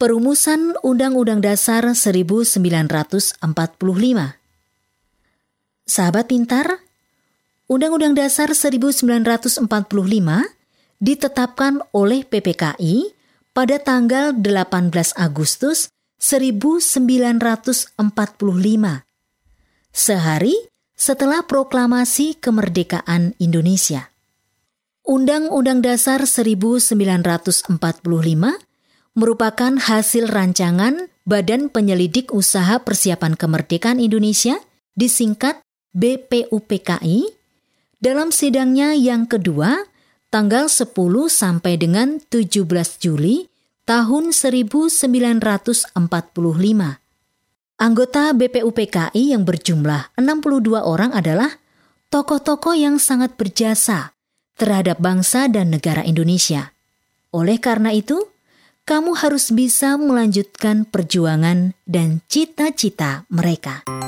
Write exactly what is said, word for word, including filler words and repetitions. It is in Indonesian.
Perumusan Undang-Undang Dasar seribu sembilan ratus empat puluh lima. Sahabat pintar, Undang-Undang Dasar seribu sembilan ratus empat puluh lima ditetapkan oleh P P K I pada tanggal delapan belas Agustus seribu sembilan ratus empat puluh lima, sehari setelah proklamasi kemerdekaan Indonesia. Undang-Undang Dasar seribu sembilan ratus empat puluh lima merupakan hasil rancangan Badan Penyelidik Usaha Persiapan Kemerdekaan Indonesia, disingkat B P U P K I, dalam sidangnya yang kedua, tanggal sepuluh sampai dengan tujuh belas Juli tahun seribu sembilan ratus empat puluh lima. Anggota B P U P K I yang berjumlah enam puluh dua orang adalah tokoh-tokoh yang sangat berjasa terhadap bangsa dan negara Indonesia. Oleh karena itu, kamu harus bisa melanjutkan perjuangan dan cita-cita mereka.